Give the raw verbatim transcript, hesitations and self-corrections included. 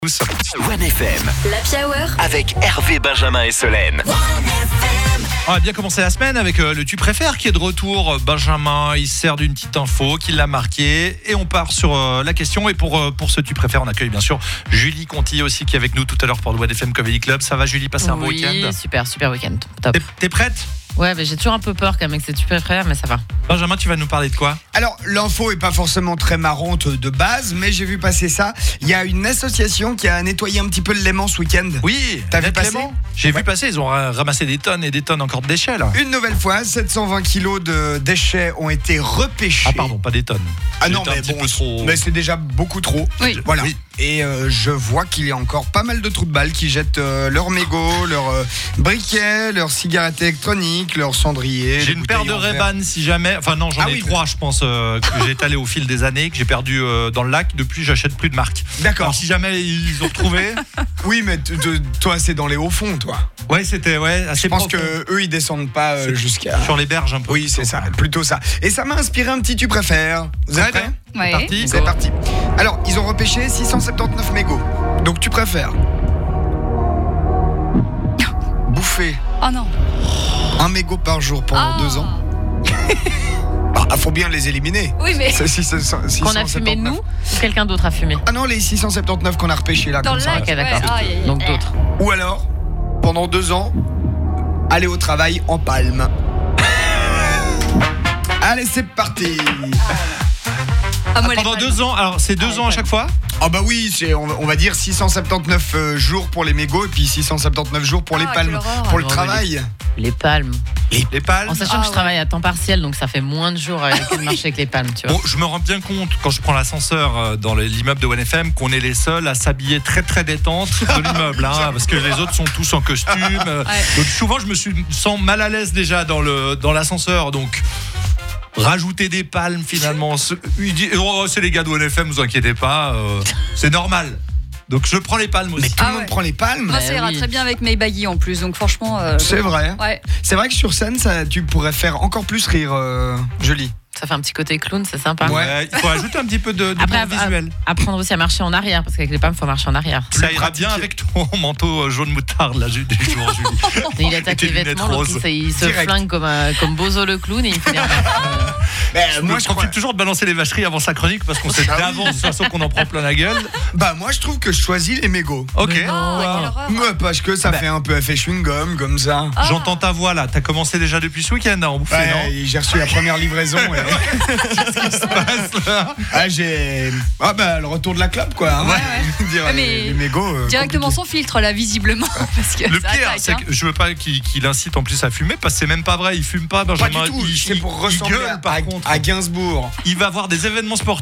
One F M, l'Happy Hour avec Hervé, Benjamin et Solène. On va bien commencer la semaine avec euh, le tu préfères qui est de retour. Benjamin, il sert d'une petite info qui l'a marqué et on part sur euh, la question. Et pour, euh, pour ce tu préfères, on accueille bien sûr Julie Conti aussi qui est avec nous tout à l'heure pour le One F M Comedy Club. Ça va Julie, passer un bon Oui, week-end? super, super week-end. Top. T'es, t'es prête? Ouais, mais j'ai toujours un peu peur quand même que c'est tu préfères, mais ça va. Benjamin, tu vas nous parler de quoi? Alors, l'info est pas forcément très marrante de base, mais j'ai vu passer ça. Il y a une association qui a nettoyé un petit peu le Léman ce week-end. Oui, T'as vu Net passer? Léman. J'ai Ouais. vu passer, ils ont ra- ramassé des tonnes et des tonnes encore de déchets là. Une nouvelle fois, sept cent vingt kilos de déchets ont été repêchés. Ah pardon, pas des tonnes. Ah non, J'étais un mais petit bon, peu trop... mais c'est déjà beaucoup trop. Oui. Voilà. Oui. Et euh, je vois qu'il y a encore pas mal de trous de balles qui jettent euh, leurs mégots, leurs euh, briquets, leurs cigarettes électroniques, leurs cendriers. J'ai les une paire de bouteilles en verre. Ray-Ban si jamais. Enfin non, j'en Ah ai oui, trois, je pense, euh, que j'ai étalé au fil des années, que j'ai perdu euh, dans le lac. Depuis, j'achète plus de marque. D'accord. Alors si jamais ils ont retrouvé, Oui, mais t- t- toi, c'est dans les hauts fonds, toi. ouais, c'était ouais assez Je pense profond. que eux, ils descendent pas euh, C'est- jusqu'à. Sur les berges un peu. Oui, c'est ça, plutôt ça. Et ça m'a inspiré un petit tu préfères. Vous êtes prêts? Ouais. Parti. C'est parti. Alors, ils ont repêché six cent soixante-dix-neuf mégots. Donc, tu préfères bouffer Oh non. un mégot par jour pendant Ah. deux ans? Ah, faut bien les éliminer. Oui, mais C'est six cent soixante-dix-neuf. Qu'on a fumé nous ou quelqu'un d'autre a fumé? Ah non, les six cent soixante-dix-neuf qu'on a repêchés là, dans comme le ça. lac. Ok, d'accord. Ouais, aïe, aïe, aïe. Donc d'autres. Ou alors, pendant deux ans, aller au travail en palme. Allez, c'est parti. Ah, moi, les Pendant palmes. deux ans, alors c'est deux Ah, ans à les chaque fois? Ah bah oui, c'est, on, va- on va dire six cent soixante-dix-neuf euh, jours pour les mégots et puis six cent soixante-dix-neuf jours pour Ah, les quelle palmes. horreur. Pour le Non, mais travail. Les palmes. Les palmes? En sachant Ah, que je ouais. travaille à temps partiel, donc ça fait moins de jours avec le marché avec les palmes, tu vois. Bon, je me rends bien compte quand je prends l'ascenseur euh, dans l'immeuble de One F M qu'on est les seuls à s'habiller très très détente de l'immeuble, hein, parce que les autres sont tous en costume. euh, Ouais. Donc souvent je me suis, sens mal à l'aise déjà dans le dans l'ascenseur, donc rajouter des palmes finalement. ce- il dit, oh, c'est les gars de One F M, vous inquiétez pas, euh, c'est normal. Donc je prends les palmes aussi. Mais tout Ah le monde ouais. prend les palmes. Moi, Bah ça ira oui. très bien avec mes baggy en plus, donc franchement. euh, C'est vrai. Ouais. C'est vrai que sur scène, ça, tu pourrais faire encore plus rire, euh, Jolie. Ça fait un petit côté clown, c'est sympa. Ouais. Ouais, il faut ajouter un petit peu de, de Après, bon visuel. à- apprendre aussi à marcher en arrière, parce qu'avec les palmes, il faut marcher en arrière. Ça plus ira pratique. bien avec ton manteau euh, jaune moutarde là, du du jour, Julie. Et il attaque tes les lunettes vêtements, l'autre, roses. il, se- il se Direct. flingue comme, un- comme Bozo le clown et il fait des remarques. Ben, Moi, moi, je je crois, profite toujours de balancer les vacheries avant sa chronique parce qu'on sait Ah oui. d'avance de toute façon qu'on en prend plein la gueule. bah, moi, je trouve que je choisis les mégots. Ok. Mais non. Ah, quelle horreur. Ouais, parce que ça Bah. fait un peu effet chewing-gum, comme ça. Ah. J'entends ta voix là. T'as commencé déjà depuis ce week-end à en bouffer, Ouais, j'ai reçu la première livraison. et- non? ah, j'ai. Ah, bah, le retour de la clope, quoi. hein. Ouais, Dire, Ouais, les, mais les mégots. euh, Directement compliqué. son filtre là, visiblement. Parce que Le ça pire, attaque, c'est hein. que je veux pas qu'il qu'il incite en plus à fumer parce que c'est même pas vrai. Il fume pas, Pas Benjamin. du tout, Il, c'est il- pour il ressembler gueule, à, par à- contre. à Gainsbourg. Il va avoir des événements sportifs.